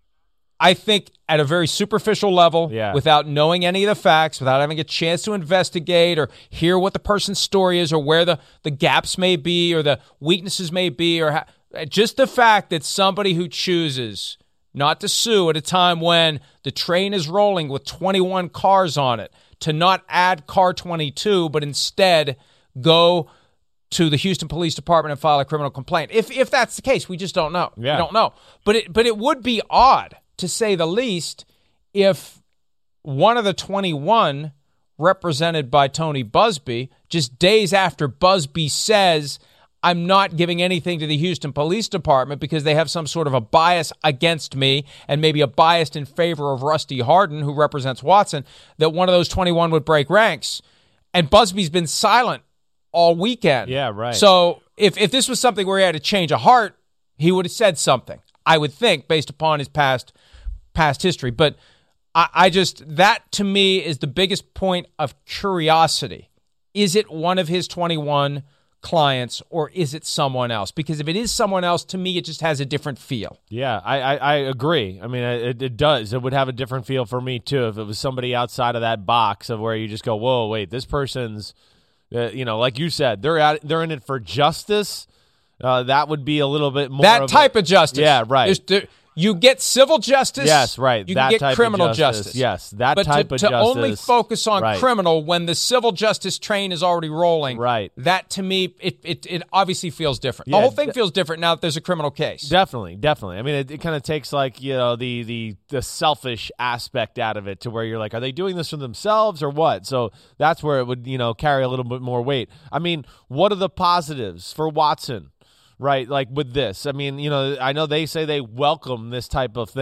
I think at a very superficial level, Yeah. without knowing any of the facts, without having a chance to investigate or hear what the person's story is or where the, the gaps may be or the weaknesses may be, or ha- just the fact that somebody who chooses not to sue at a time when the train is rolling with twenty-one cars on it, to not add car twenty-two, but instead go to the Houston Police Department and file a criminal complaint. If if that's the case, we just don't know. Yeah. We don't know. But it but it would be odd, to say the least, if one of the twenty-one represented by Tony Busby, just days after Busby says, I'm not giving anything to the Houston Police Department because they have some sort of a bias against me and maybe a bias in favor of Rusty Hardin, who represents Watson, that one of those twenty-one would break ranks. And Busby's been silent all weekend. Yeah, right. So if, if this was something where he had a change of heart, he would have said something, I would think, based upon his past past history. But I, I just, that to me is the biggest point of curiosity. Is it one of his twenty-one clients or is it someone else? Because if it is someone else, to me, it just has a different feel. Yeah, I, I, I agree. I mean, it, it does. It would have a different feel for me, too, if it was somebody outside of that box of where you just go, whoa, wait, this person's, uh, you know, like you said, they're at, they're in it for justice. Uh, that would be a little bit more That of type a, of justice. Yeah, right. There's- there- you get civil justice. Yes, right. You That can get type of criminal justice. Yes, that but type to, of to only justice. focus on Right. criminal when the civil justice train is already rolling. Right. That, to me, it it, it obviously feels different. Yeah, the whole thing de- feels different now that there's a criminal case. Definitely, definitely. I mean, it, it kind of takes like, you know, the, the the selfish aspect out of it to where you're like, are they doing this for themselves or what? So that's where it would, you know, carry a little bit more weight. I mean, what are the positives for Watson, right? Like with this, I mean, you know, I know they say they welcome this type of thing,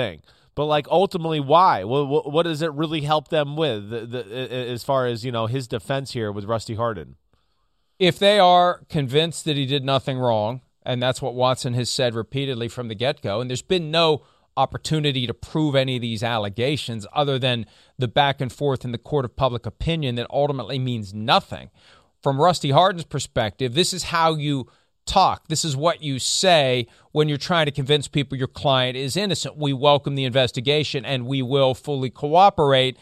But, like, ultimately, why? What, what does it really help them with the, the, as far as, you know, his defense here with Rusty Hardin? If they are convinced that he did nothing wrong, and that's what Watson has said repeatedly from the get-go, and there's been no opportunity to prove any of these allegations other than the back and forth in the court of public opinion that ultimately means nothing. From Rusty Hardin's perspective, this is how you talk. This is what you say when you're trying to convince people your client is innocent. We welcome the investigation and we will fully cooperate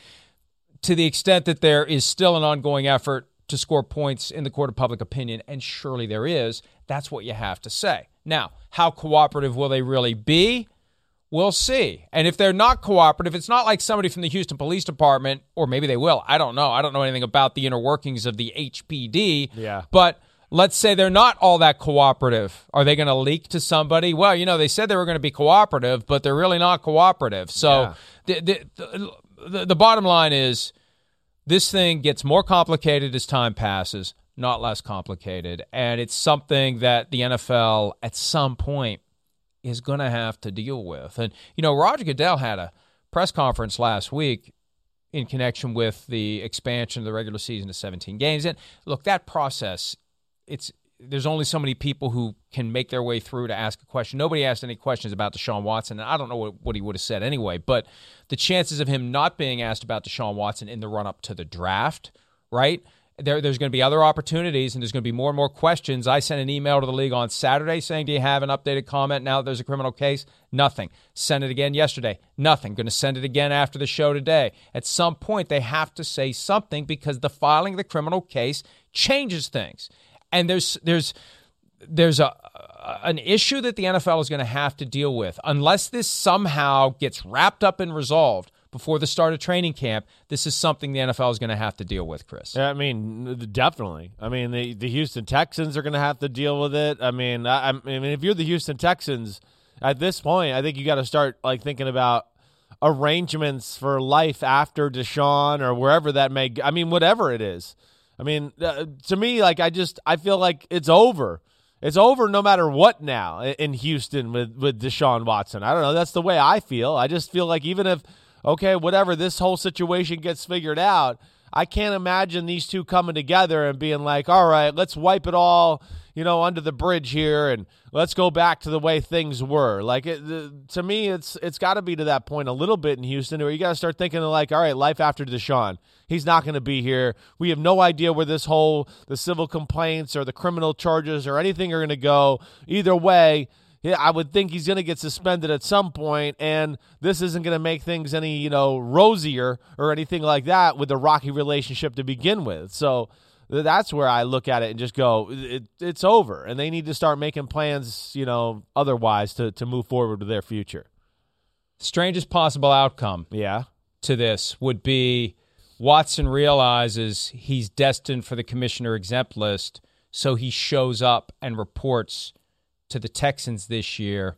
to the extent that there is still an ongoing effort to score points in the court of public opinion, and surely there is. That's what you have to say. Now, how cooperative will they really be? We'll see. And if they're not cooperative, it's not like somebody from the Houston Police Department, or maybe they will. I don't know. I don't know anything about the inner workings of the H P D. Yeah. But let's say they're not all that cooperative. Are they going to leak to somebody? Well, you know, they said they were going to be cooperative, but they're really not cooperative. So yeah. the, the, the, the bottom line is this thing gets more complicated as time passes, not less complicated. And it's something that the N F L at some point is going to have to deal with. And, you know, Roger Goodell had a press conference last week in connection with the expansion of the regular season to seventeen games. And look, that process, it's there's only so many people who can make their way through to ask a question. Nobody asked any questions about Deshaun Watson, and I don't know what, what he would have said anyway, but the chances of him not being asked about Deshaun Watson in the run-up to the draft, right, There, there's going to be other opportunities, and there's going to be more and more questions. I sent an email to the league on Saturday saying, do you have an updated comment now that there's a criminal case? Nothing. Sent it again yesterday. Nothing. Going to send it again after the show today. At some point, they have to say something because the filing of the criminal case changes things. And there's there's there's a an issue that the N F L is going to have to deal with. Unless this somehow gets wrapped up and resolved before the start of training camp, this is something the N F L is going to have to deal with, Chris. Yeah, I mean, definitely. I mean, the, the Houston Texans are going to have to deal with it. I mean, I, I mean, if you're the Houston Texans, at this point, I think you got to start like thinking about arrangements for life after Deshaun or wherever that may. I mean, whatever it is. I mean, uh, to me, like I just I feel like it's over. It's over no matter what now in Houston with with Deshaun Watson. I don't know. That's the way I feel. I just feel like even if. Okay, whatever, this whole situation gets figured out, I can't imagine these two coming together and being like, all right, let's wipe it all, you know, under the bridge here and let's go back to the way things were. Like, it, the, to me, it's it's got to be to that point a little bit in Houston where you got to start thinking like, all right, life after Deshaun. He's not going to be here. We have no idea where this whole, the civil complaints or the criminal charges or anything are going to go. Either way, yeah, I would think he's going to get suspended at some point, and this isn't going to make things any, you know, rosier or anything like that with the rocky relationship to begin with. So that's where I look at it and just go, it, it's over, and they need to start making plans, you know, otherwise to, to move forward with their future. Strangest possible outcome yeah. to this would be Watson realizes he's destined for the commissioner exempt list, so he shows up and reports to the Texans this year,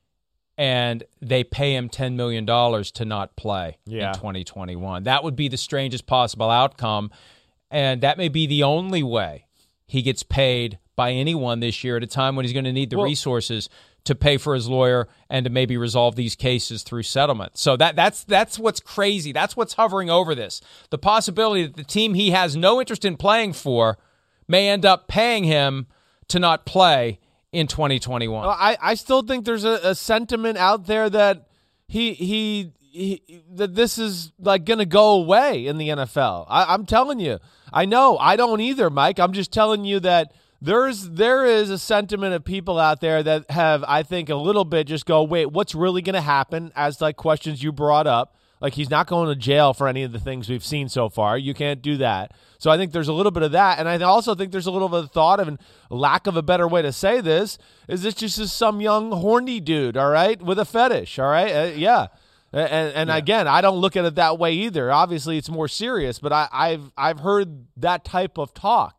and they pay him ten million dollars to not play yeah. in twenty twenty-one. That would be the strangest possible outcome, and that may be the only way he gets paid by anyone this year at a time when he's going to need the well, resources to pay for his lawyer and to maybe resolve these cases through settlement. So that that's that's what's crazy. That's what's hovering over this. The possibility that the team he has no interest in playing for may end up paying him to not play in twenty twenty-one. Well, I, I still think there's a, a sentiment out there that he he, he that this is like going to go away in the N F L. I, I'm telling you. I know. I don't either, Mike. I'm just telling you that there's there is a sentiment of people out there that have, I think, a little bit just go, wait, what's really going to happen as like questions you brought up. Like he's not going to jail for any of the things we've seen so far. You can't do that. So I think there's a little bit of that. And I also think there's a little bit of thought of, and lack of a better way to say this, is this just is some young horny dude, all right, with a fetish, all right? Uh, yeah. And, and yeah. again, I don't look at it that way either. Obviously, it's more serious, but I, I've I've heard that type of talk.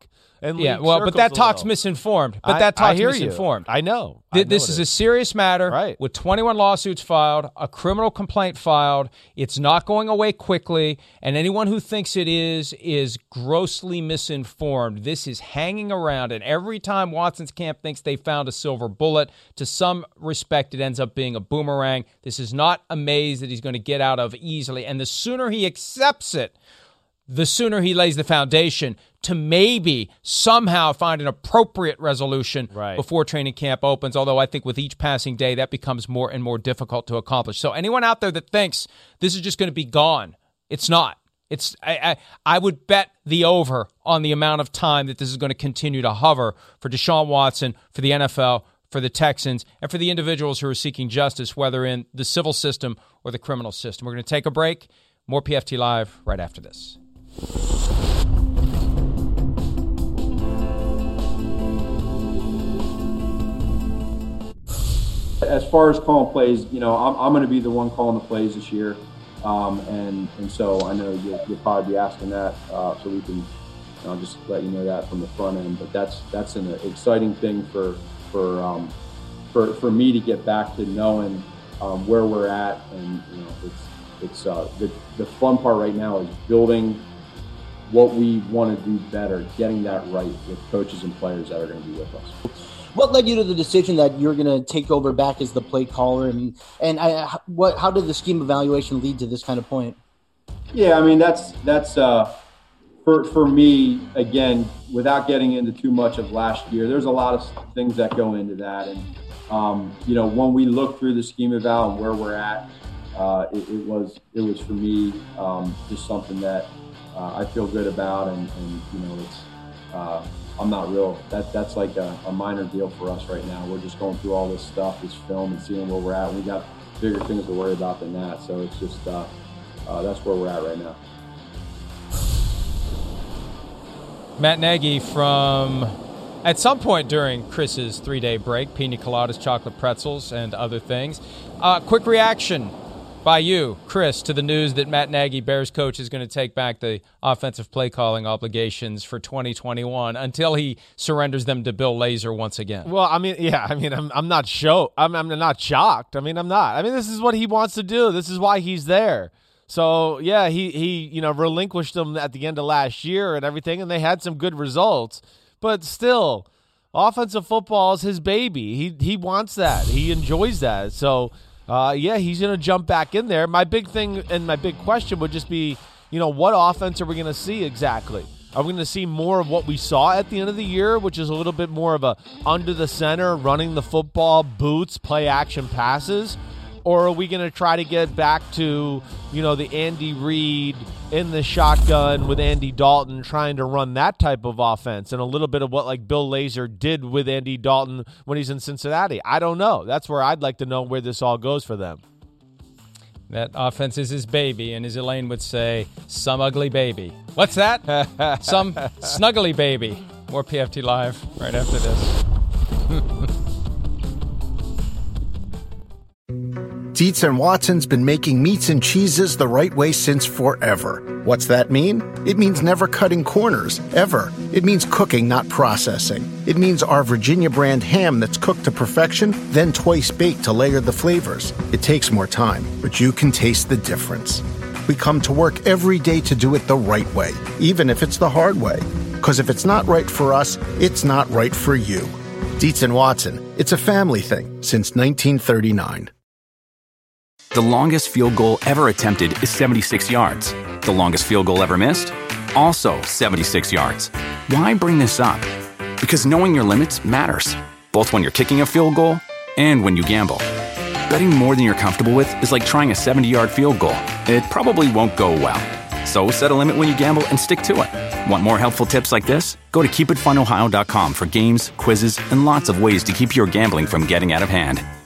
in yeah, league well, but circles that a talk's little. misinformed. But I- that I talk's hear you. misinformed. I know. I Th- know this it is a serious matter Right. with twenty-one lawsuits filed, a criminal complaint filed. It's not going away quickly, and anyone who thinks it is is grossly misinformed. This is hanging around, and every time Watson's camp thinks they found a silver bullet, to some respect, it ends up being a boomerang. This is not a maze that he's going to get out of easily, and the sooner he accepts it, the sooner he lays the foundation to maybe somehow find an appropriate resolution right. before training camp opens, although I think with each passing day that becomes more and more difficult to accomplish. So anyone out there that thinks this is just going to be gone, it's not. It's I, I, I would bet the over on the amount of time that this is going to continue to hover for Deshaun Watson, for the N F L, for the Texans, and for the individuals who are seeking justice, whether in the civil system or the criminal system. We're going to take a break. More P F T Live right after this. As far as calling plays, you know, I'm, I'm going to be the one calling the plays this year. Um, and, and so I know you'll, you'll probably be asking that, uh, so we can, I'll just let you know that from the front end. But that's that's an exciting thing for for um, for for me to get back to knowing um, where we're at, and you know, it's it's uh, the the fun part right now is building what we want to do better, getting that right with coaches and players that are going to be with us. What led you to the decision that you're going to take over back as the play caller, and and I, what how did the scheme evaluation lead to this kind of point? Yeah, I mean that's that's uh, for for me again. Without getting into too much of last year, there's a lot of things that go into that, and um, you know when we look through the scheme eval and where we're at, uh, it, it was it was for me um, just something that uh, I feel good about, and, and you know it's. Uh, I'm not real. That that's like a, a minor deal for us right now. We're just going through all this stuff, this film, and seeing where we're at. We got bigger things to worry about than that. So it's just uh, uh, that's where we're at right now. Matt Nagy from, at some point during Chris's three-day break, pina coladas, chocolate pretzels, and other things. Uh, quick reaction by you, Chris, to the news that Matt Nagy, Bears coach, is going to take back the offensive play calling obligations for twenty twenty-one until he surrenders them to Bill Lazor once again. Well, I mean, yeah, I mean, I'm I'm not show, I'm I'm not shocked. I mean, I'm not. I mean, this is what he wants to do. This is why he's there. So yeah, he he you know relinquished them at the end of last year and everything, and they had some good results. But still, offensive football is his baby. He he wants that. He enjoys that. So. Uh, yeah, he's going to jump back in there. My big thing and my big question would just be, you know, what offense are we going to see exactly? Are we going to see more of what we saw at the end of the year, which is a little bit more of a under the center, running the football, boots, play action passes? Or are we going to try to get back to, you know, the Andy Reid in the shotgun with Andy Dalton trying to run that type of offense and a little bit of what like Bill Lazor did with Andy Dalton when he's in Cincinnati? I don't know. That's where I'd like to know where this all goes for them. That offense is his baby, and as Elaine would say, some ugly baby. What's that? Some snuggly baby. More P F T Live right after this. Dietz and Watson's been making meats and cheeses the right way since forever. What's that mean? It means never cutting corners, ever. It means cooking, not processing. It means our Virginia brand ham that's cooked to perfection, then twice baked to layer the flavors. It takes more time, but you can taste the difference. We come to work every day to do it the right way, even if it's the hard way. Because if it's not right for us, it's not right for you. Dietz and Watson, it's a family thing since nineteen thirty-nine. The longest field goal ever attempted is seventy-six yards. The longest field goal ever missed? Also seventy-six yards. Why bring this up? Because knowing your limits matters, both when you're kicking a field goal and when you gamble. Betting more than you're comfortable with is like trying a seventy-yard field goal. It probably won't go well. So set a limit when you gamble and stick to it. Want more helpful tips like this? Go to keep it fun ohio dot com for games, quizzes, and lots of ways to keep your gambling from getting out of hand.